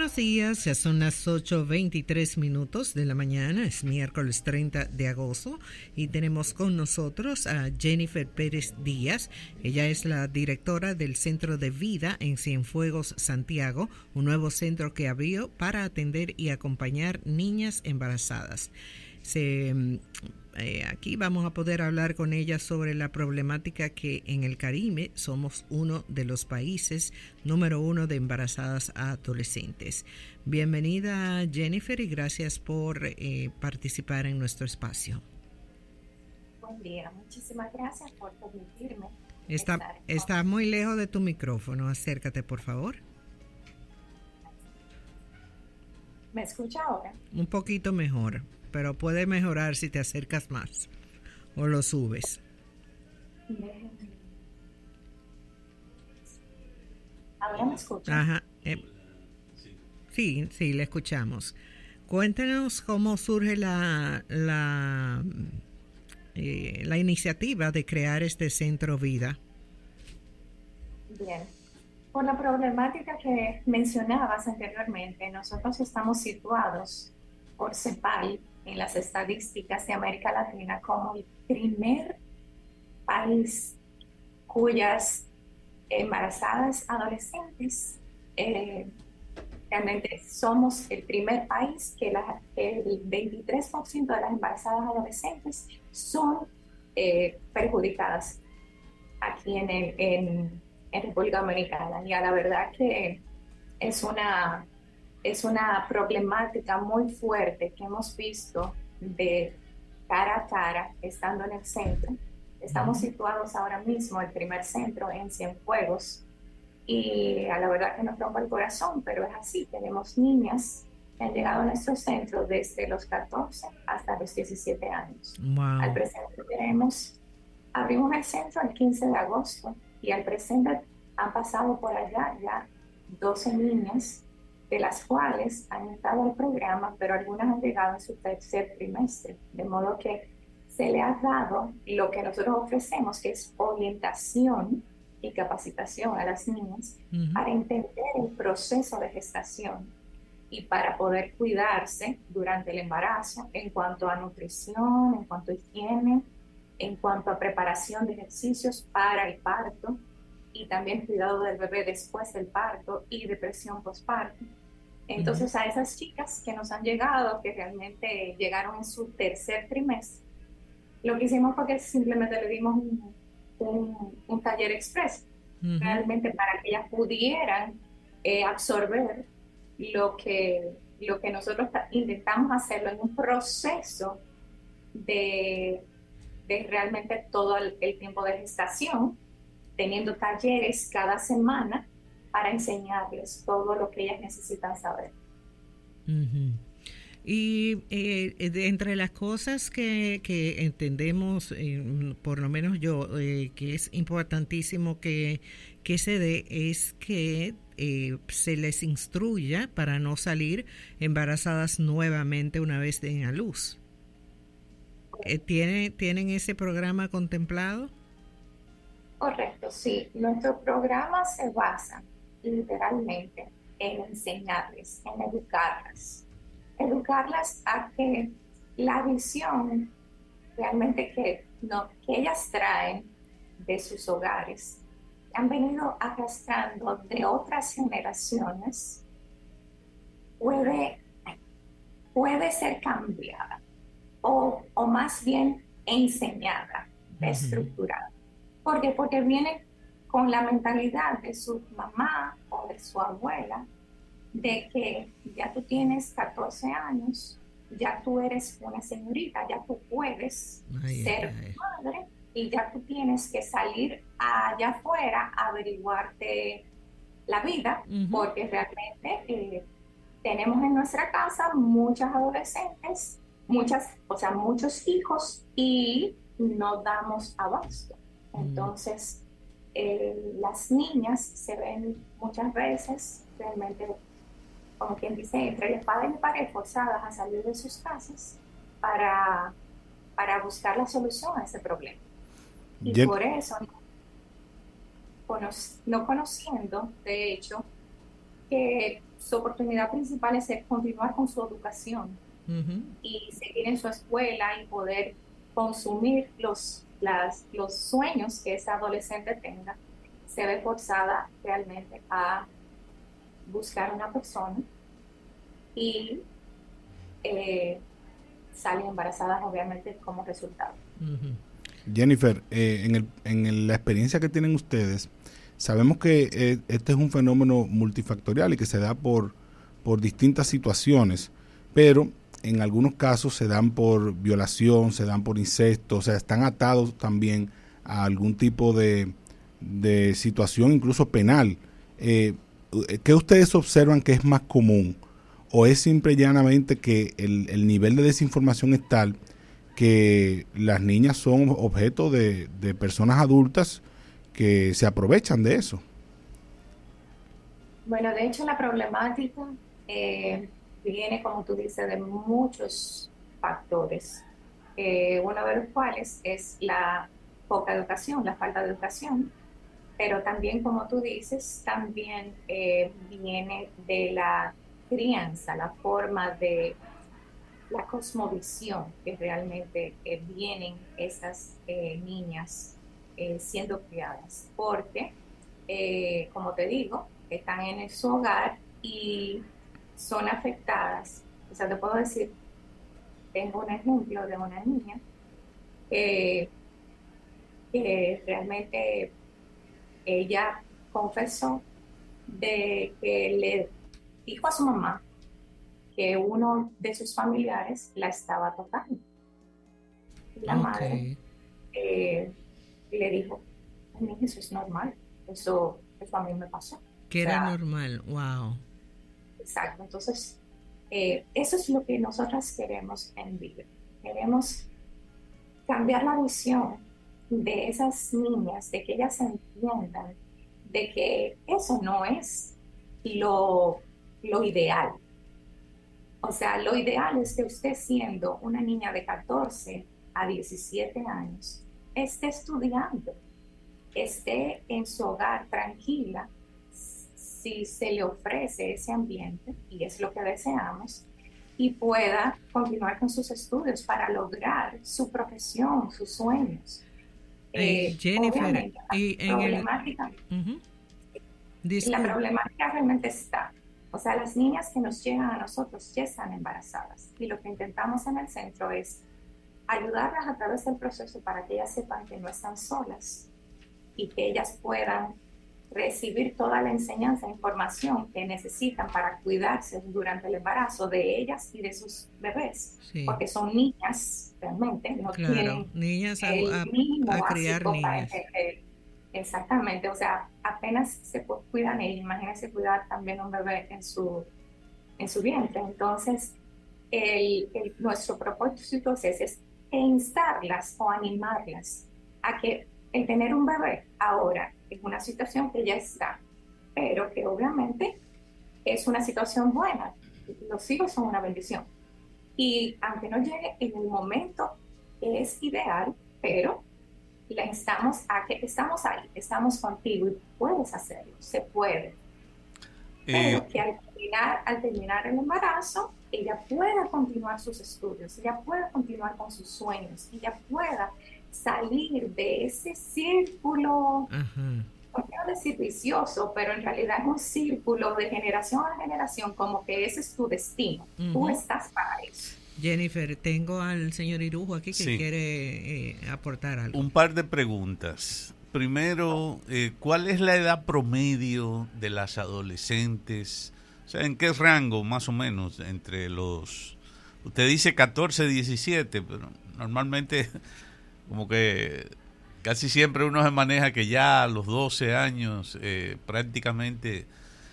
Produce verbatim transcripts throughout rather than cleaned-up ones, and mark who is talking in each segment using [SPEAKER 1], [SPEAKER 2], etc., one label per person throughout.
[SPEAKER 1] buenos días, ya son las ocho veintitrés minutos de la mañana, es miércoles treinta de agosto y tenemos con nosotros a Jennifer Pérez Díaz. Ella es la directora del Centro de Vida en Cienfuegos, Santiago, un nuevo centro que abrió para atender y acompañar niñas embarazadas. Se... Eh, aquí vamos a poder hablar con ella sobre la problemática que en el Caribe somos uno de los países número uno de embarazadas adolescentes. Bienvenida Jennifer y gracias por eh, participar en nuestro espacio.
[SPEAKER 2] Buen día, muchísimas gracias por permitirme.
[SPEAKER 1] Está, está muy lejos de tu micrófono, acércate por favor.
[SPEAKER 2] ¿Me escucha ahora?
[SPEAKER 1] Un poquito mejor, pero puede mejorar si te acercas más o lo subes.
[SPEAKER 2] ¿Ahora me escucha?
[SPEAKER 1] Ajá. Eh, sí, sí, le escuchamos. Cuéntenos cómo surge la, la, eh, la iniciativa de crear este Centro Vida.
[SPEAKER 2] Bien. Por la problemática que mencionabas anteriormente, nosotros estamos situados por CEPAL en las estadísticas de América Latina como el primer país cuyas embarazadas adolescentes, eh, realmente somos el primer país que la, el veintitrés por ciento de las embarazadas adolescentes son eh, perjudicadas aquí en, el, en, en República Dominicana. Y a la verdad que es una... es una problemática muy fuerte que hemos visto de cara a cara estando en el centro. Estamos uh-huh. situados ahora mismo, el primer centro en Cienfuegos, y a la verdad que nos rompe el corazón, pero es así. Tenemos niñas que han llegado a nuestro centro desde los catorce hasta los diecisiete años.
[SPEAKER 1] Wow.
[SPEAKER 2] Al presente tenemos, abrimos el centro el quince de agosto y al presente han pasado por allá ya doce niñas, de las cuales han entrado al programa, pero algunas han llegado en su tercer trimestre, de modo que se le ha dado lo que nosotros ofrecemos, que es orientación y capacitación a las niñas uh-huh. para entender el proceso de gestación y para poder cuidarse durante el embarazo en cuanto a nutrición, en cuanto a higiene, en cuanto a preparación de ejercicios para el parto y también cuidado del bebé después del parto y depresión postparto. Entonces uh-huh. a esas chicas que nos han llegado, que realmente llegaron en su tercer trimestre, lo que hicimos fue que simplemente le dimos un, un, un taller express, uh-huh. realmente para que ellas pudieran eh, absorber lo que, lo que nosotros intentamos hacerlo en un proceso de, de realmente todo el, el tiempo de gestación, teniendo talleres cada semana para enseñarles todo lo que ellas necesitan saber.
[SPEAKER 1] Uh-huh. Y eh, de entre las cosas que, que entendemos, eh, por lo menos yo, eh, que es importantísimo que, que se dé, es que eh, se les instruya para no salir embarazadas nuevamente una vez den a luz. Eh, ¿tiene, ¿Tienen ese programa contemplado?
[SPEAKER 2] Correcto, sí. Nuestro programa se basa literalmente en enseñarles, en educarlas. Educarlas a que la visión realmente que, no, que ellas traen de sus hogares, que han venido arrastrando de otras generaciones, puede, puede ser cambiada o, o más bien enseñada, reestructurada. ¿Por qué? Porque viene con la mentalidad de su mamá o de su abuela, de que ya tú tienes catorce años, ya tú eres una señorita, ya tú puedes ay, ser ay, ay. madre y ya tú tienes que salir allá afuera a averiguarte la vida, uh-huh. porque realmente eh, tenemos en nuestra casa muchas adolescentes, muchas, o sea, muchos hijos y no damos abasto. Entonces, eh, las niñas se ven muchas veces realmente, como quien dice, entre la espada y la pared, forzadas a salir de sus casas para, para buscar la solución a ese problema. Y Yep. por eso, no conociendo, de hecho, que su oportunidad principal es continuar con su educación
[SPEAKER 1] Ujú.
[SPEAKER 2] y seguir en su escuela y poder consumir los, las, los sueños que esa adolescente tenga, se ve forzada realmente a buscar una persona y eh, salen embarazadas obviamente como resultado.
[SPEAKER 1] Ujú.
[SPEAKER 3] Jennifer, eh, en, el, en el- la experiencia que tienen ustedes, sabemos que eh, este es un fenómeno multifactorial y que se da por, por distintas situaciones, pero en algunos casos se dan por violación, se dan por incesto, o sea, están atados también a algún tipo de, de situación incluso penal. Eh, ¿Qué ustedes observan que es más común? ¿O es simple y llanamente que el, el nivel de desinformación es tal que las niñas son objeto de, de personas adultas que se aprovechan de eso?
[SPEAKER 2] Bueno, de hecho la problemática eh, viene, como tú dices, de muchos factores, eh, uno de los cuales es la poca educación, la falta de educación, pero también, como tú dices, también eh, viene de la crianza, la forma de la cosmovisión que realmente eh, vienen esas eh, niñas eh, siendo criadas, porque, eh, como te digo, están en su hogar y son afectadas. O sea, te puedo decir, tengo un ejemplo de una niña que, que realmente ella confesó de que le dijo a su mamá que uno de sus familiares la estaba tocando. Y la madre
[SPEAKER 1] Ok.
[SPEAKER 2] eh, le dijo, "Ay, eso es normal, eso, eso a mí me pasó". O
[SPEAKER 1] Que era
[SPEAKER 2] sea,
[SPEAKER 1] normal. Wow.
[SPEAKER 2] exacto. Entonces, eh, eso es lo que nosotras queremos en Vive. Queremos cambiar la visión de esas niñas, de que ellas entiendan de que eso no es lo, lo ideal. O sea, lo ideal es que usted, siendo una niña de catorce a diecisiete años, esté estudiando, esté en su hogar tranquila, si se le ofrece ese ambiente, y es lo que deseamos, y pueda continuar con sus estudios para lograr su profesión, sus sueños.
[SPEAKER 1] Eh,
[SPEAKER 2] Eh,
[SPEAKER 1] Jennifer,
[SPEAKER 2] obviamente, la
[SPEAKER 1] y en el...
[SPEAKER 2] problemática
[SPEAKER 1] Ujú.
[SPEAKER 2] la
[SPEAKER 1] Disculpe.
[SPEAKER 2] problemática realmente está. O sea, las niñas que nos llegan a nosotros ya están embarazadas y lo que intentamos en el centro es ayudarlas a través del proceso para que ellas sepan que no están solas y que ellas puedan recibir toda la enseñanza e información que necesitan para cuidarse durante el embarazo de ellas y de sus bebés,
[SPEAKER 1] Sí,
[SPEAKER 2] porque son niñas realmente, no
[SPEAKER 1] claro.
[SPEAKER 2] tienen
[SPEAKER 1] Niñas a,
[SPEAKER 2] el
[SPEAKER 1] a,
[SPEAKER 2] mínimo
[SPEAKER 1] a criar
[SPEAKER 2] básico para
[SPEAKER 1] niñas.
[SPEAKER 2] entender. Exactamente, o sea, apenas se cuidan ellos, imagínense cuidar también un bebé en su, en su vientre. Entonces, el, el, nuestro propósito es, es instarlas o animarlas a que el tener un bebé ahora es una situación que ya está, pero que obviamente es una situación buena. Los hijos son una bendición. Y aunque no llegue en el momento que es ideal, pero la instamos a que estamos ahí, estamos contigo y puedes hacerlo, se puede.
[SPEAKER 4] Eh,
[SPEAKER 2] Pero que al terminar, al terminar el embarazo, ella pueda continuar sus estudios, ella pueda continuar con sus sueños, ella pueda salir de ese círculo,
[SPEAKER 1] Ajá.
[SPEAKER 2] no quiero decir vicioso, pero en realidad es un círculo de generación a generación, como que ese es tu destino, tú
[SPEAKER 1] Ujú.
[SPEAKER 2] estás para eso.
[SPEAKER 1] Jennifer, tengo al señor Irujo aquí que
[SPEAKER 4] Sí.
[SPEAKER 1] quiere eh, aportar algo.
[SPEAKER 4] un par de preguntas. Primero, eh, ¿cuál es la edad promedio de las adolescentes? O sea, ¿en qué rango más o menos entre los... Usted dice catorce, diecisiete, pero normalmente como que casi siempre uno se maneja que ya a los doce años eh, prácticamente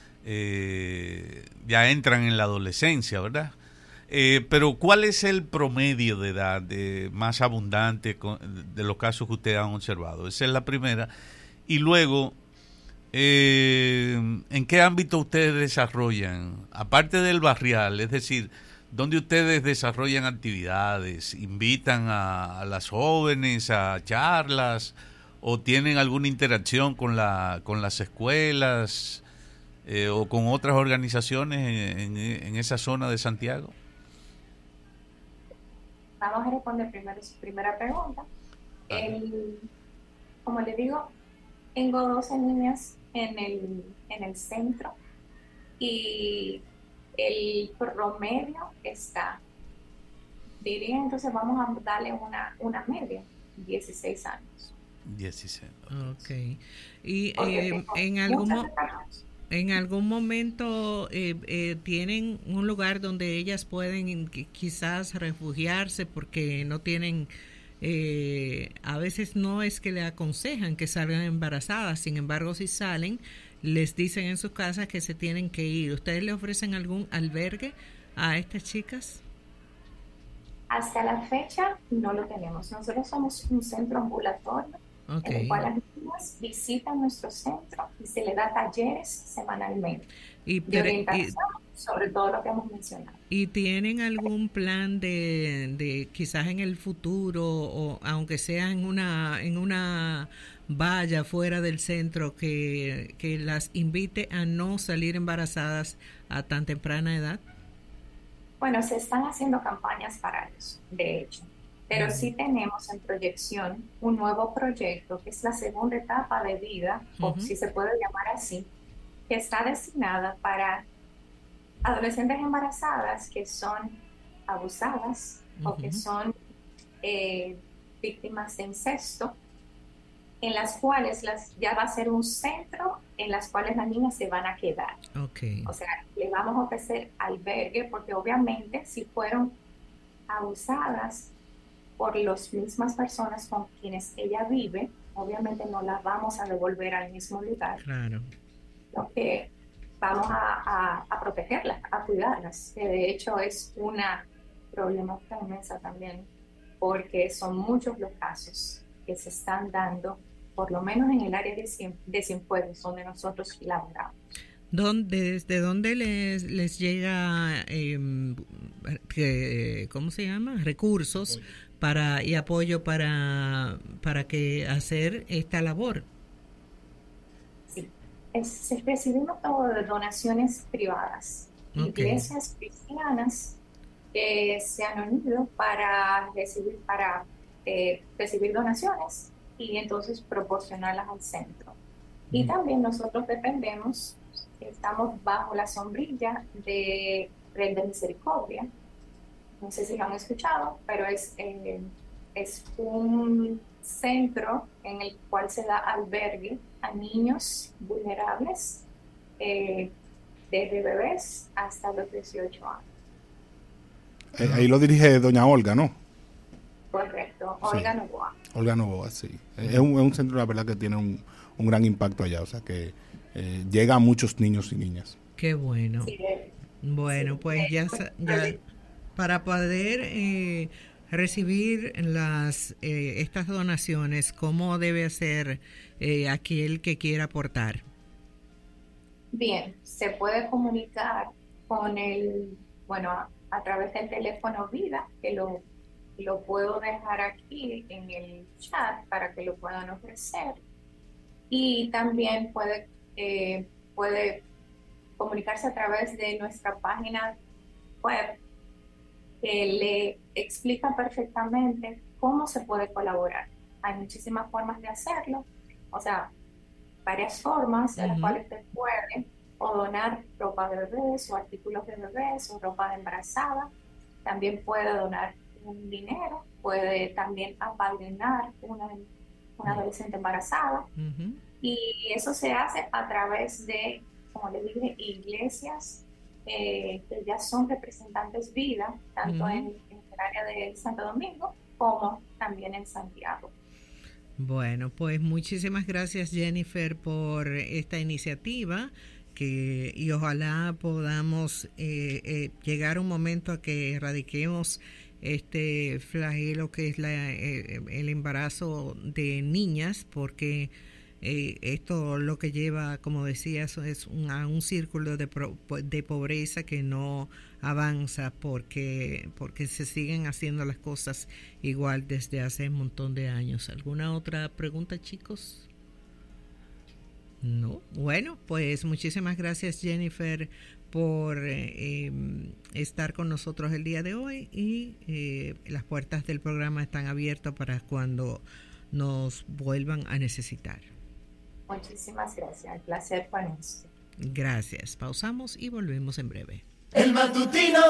[SPEAKER 4] eh, ya entran en la adolescencia, ¿verdad? Eh, pero ¿cuál es el promedio de edad de, más abundante con, de los casos que ustedes han observado? Esa es la primera. Y luego, eh, ¿en qué ámbito ustedes desarrollan? Aparte del barrial, es decir, ¿dónde ustedes desarrollan actividades? ¿Invitan a, a las jóvenes a charlas? ¿O tienen alguna interacción con, la, con las escuelas? eh, o con otras organizaciones en, en, en esa zona de Santiago?
[SPEAKER 2] Vamos a responder primero su primera pregunta. El, como le digo, tengo doce niñas en el, en el centro y el promedio está, diría, entonces vamos a darle una, una media, dieciséis años.
[SPEAKER 4] dieciséis.
[SPEAKER 1] Ok. Y eh, en algún mo- en algún momento eh, eh, tienen un lugar donde ellas pueden quizás refugiarse porque no tienen, eh, a veces no es que le aconsejan que salgan embarazadas, sin embargo si salen les dicen en sus casas que se tienen que ir. ¿Ustedes le ofrecen algún albergue a estas chicas?
[SPEAKER 2] Hasta la fecha no lo tenemos. Nosotros somos un centro ambulatorio, okay, en el cual las niñas visitan nuestro centro y se le da talleres semanalmente y, de orientación y, sobre todo lo que hemos mencionado.
[SPEAKER 1] ¿Y tienen algún plan de, de quizás en el futuro, o aunque sea en una en una valla fuera del centro, que, que las invite a no salir embarazadas a tan temprana edad?
[SPEAKER 2] Bueno, se están haciendo campañas para eso, de hecho, pero uh-huh. sí tenemos en proyección un nuevo proyecto que es la segunda etapa de vida, uh-huh. o si se puede llamar así, que está destinada para adolescentes embarazadas que son abusadas uh-huh. o que son eh, víctimas de incesto, en las cuales las, ya va a ser un centro en las cuales las niñas se van a quedar.
[SPEAKER 1] Okay.
[SPEAKER 2] O sea, le vamos a ofrecer albergue porque obviamente si fueron abusadas por las mismas personas con quienes ella vive, obviamente no las vamos a devolver al mismo lugar.
[SPEAKER 1] Claro.
[SPEAKER 2] Lo que vamos a, a, a protegerlas, a cuidarlas, que de hecho es una problemática inmensa también, porque son muchos los casos que se están dando, por lo menos en el área de, Cien, de Cienfuegos, donde nosotros laboramos.
[SPEAKER 1] ¿Dónde, ¿Desde dónde les, les llega, eh, que, ¿cómo se llama? Recursos para y apoyo para, para que hacer esta labor?
[SPEAKER 2] Sí, es, recibimos todo de donaciones privadas, okay. Iglesias cristianas que se han unido para recibir, para eh, recibir donaciones y entonces proporcionarlas al centro. Mm. Y también nosotros dependemos, estamos bajo la sombrilla de Red de Misericordia. No sé si lo han escuchado, pero es, eh, es un centro en el cual se da albergue a niños vulnerables eh, desde bebés hasta los dieciocho años.
[SPEAKER 3] Eh, ahí lo dirige doña Olga, ¿no?
[SPEAKER 2] Correcto, Olga sí. Novoa.
[SPEAKER 3] Olga Novoa, sí. Es un, es un centro, la verdad, que tiene un, un gran impacto allá, o sea que eh, llega a muchos niños y niñas.
[SPEAKER 1] Qué bueno. Sí, eh, bueno, sí, pues eh, ya, ya para poder eh, recibir las eh, estas donaciones, ¿cómo debe hacer eh, aquel que quiera aportar?
[SPEAKER 2] Bien, se puede comunicar con el, bueno, a, a través del teléfono Vida, que lo lo puedo dejar aquí en el chat para que lo puedan ofrecer, y también puede eh, puede comunicarse a través de nuestra página web, que le explica perfectamente cómo se puede colaborar. Hay muchísimas formas de hacerlo, o sea, varias formas de uh-huh. las cuales se puede o donar ropa de bebés o artículos de bebés o ropa de embarazada. También puede donar un dinero, puede también apadrinar una, una adolescente embarazada, uh-huh. y eso se hace a través de, como les dije, iglesias eh, que ya son representantes Vida, tanto uh-huh. en, en el área de Santo Domingo como también en Santiago.
[SPEAKER 1] Bueno, pues muchísimas gracias, Jennifer, por esta iniciativa. Que, y ojalá podamos eh, eh, llegar a un momento a que erradiquemos este flagelo que es la, eh, el embarazo de niñas, porque eh, esto lo que lleva, como decías, es un, a un círculo de, pro, de pobreza que no avanza porque, porque se siguen haciendo las cosas igual desde hace un montón de años. ¿Alguna otra pregunta, chicos? No, bueno, pues muchísimas gracias, Jennifer, por eh, estar con nosotros el día de hoy, y eh, las puertas del programa están abiertas para cuando nos vuelvan a necesitar.
[SPEAKER 2] Muchísimas gracias, el placer fue nuestro.
[SPEAKER 1] Gracias, pausamos y volvemos en breve.
[SPEAKER 5] El matutino